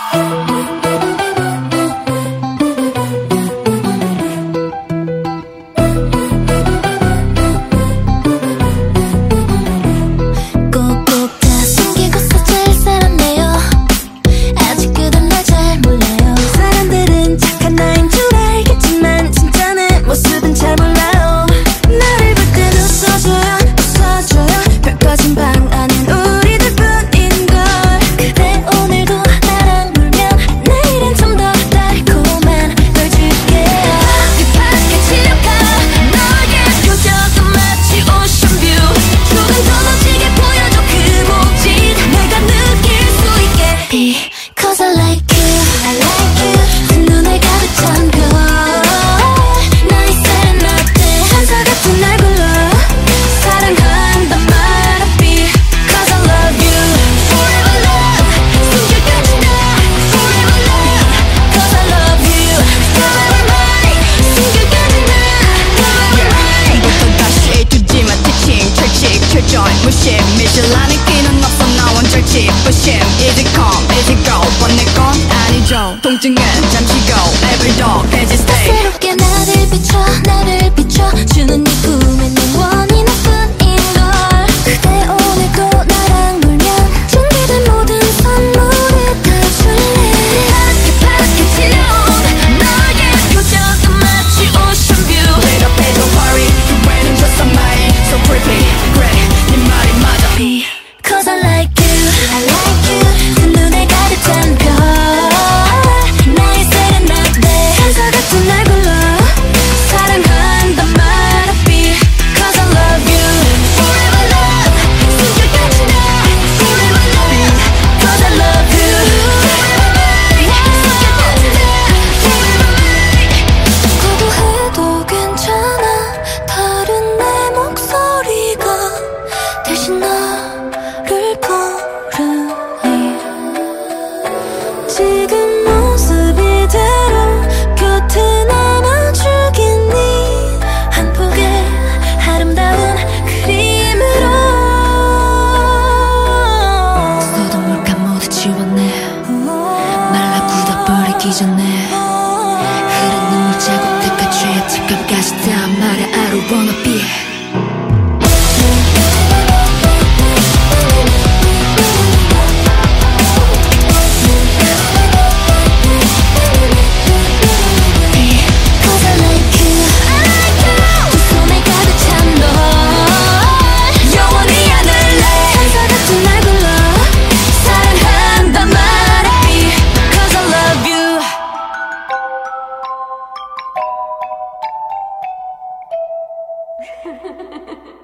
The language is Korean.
무심 미실라는 끼는 없어 나온 절치 부심 Easy come easy go 뻔내 건 아니죠 통증은 잠시고 Every dog has its day 새롭게 나를 비춰 주는 네 꿈에 내 원인은 뿐인걸 그대 오늘도 나랑 놀면 준비된 모든 선물을 다 줄래 파랗게 칠려온 너의 표정은 마치 오션 뷰 Wait up hey don't worry 후회는 just a mind So pretty 그래 네 말이 맞아 Cause I like you 두 눈에 가득 찬 별 나의 세레나데 천사 같은 날 불러 사랑한단 말 앞이 Cause I love you Forever love 숨결까지 나 Forever love Cause I love you 숨결까지 나 Forever 고도해도 괜찮아 다른 내 목소리가 대신 너를 부르니 지금 모습 이대로 곁에 남아주겠니 한 폭의 아름다운 그림으로 서도 몰카 모두 지웠네 말라 굳어버리기 전에 흐른 눈물 자국들과 죄책감까지 다 말해 I don't wanna be Ha ha ha ha.